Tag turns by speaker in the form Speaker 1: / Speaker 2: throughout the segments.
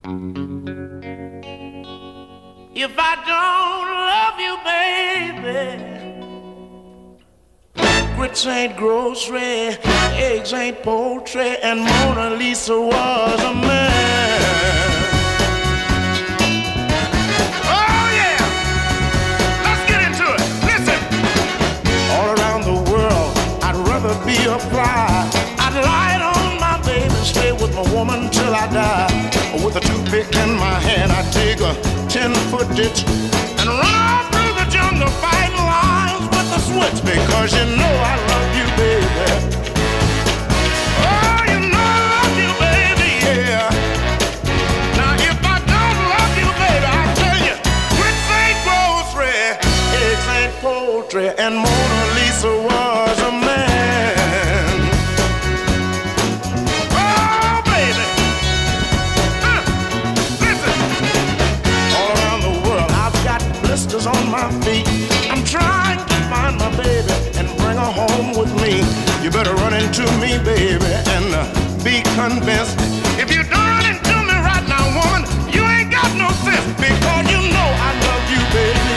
Speaker 1: If I don't love you, baby, grits ain't grocery, eggs ain't poultry, and Mona Lisa was a man. Oh yeah, let's get into it. Listen, all around the world, I'd rather be a fly. I'd lie on my baby, stay with my woman till I die. With a toothpick in my hand, I dig a 10-foot ditch and run off through the jungle, fighting lions with a switch. Because you know I love you, baby. Oh, you know I love you, baby, yeah. Now if I don't love you, baby, I tell you, grits ain't grocery, eggs ain't poultry, and Mona Lisa was a man. On my feet, I'm trying to find my baby and bring her home with me. You better run into me, baby, and be convinced. If you don't run into me right now, woman, you ain't got no sense. Because you know I love you, baby.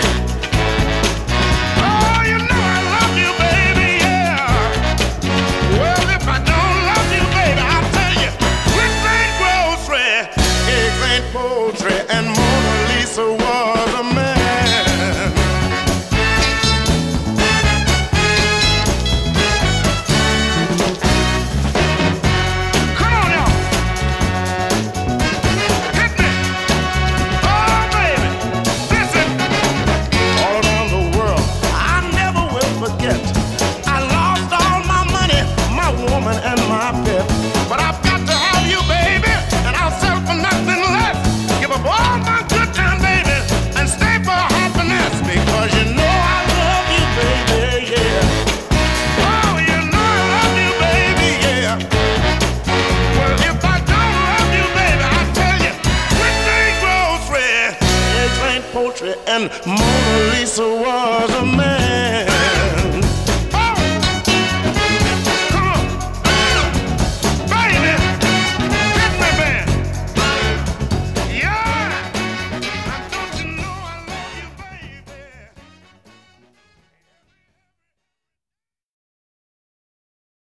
Speaker 1: Oh, you know I love you, baby, yeah. Well, if I don't love you, baby, I'll tell you, grits ain't grocery, eggs ain't poultry, and Mona Lisa was a man. And Mona Lisa was a man.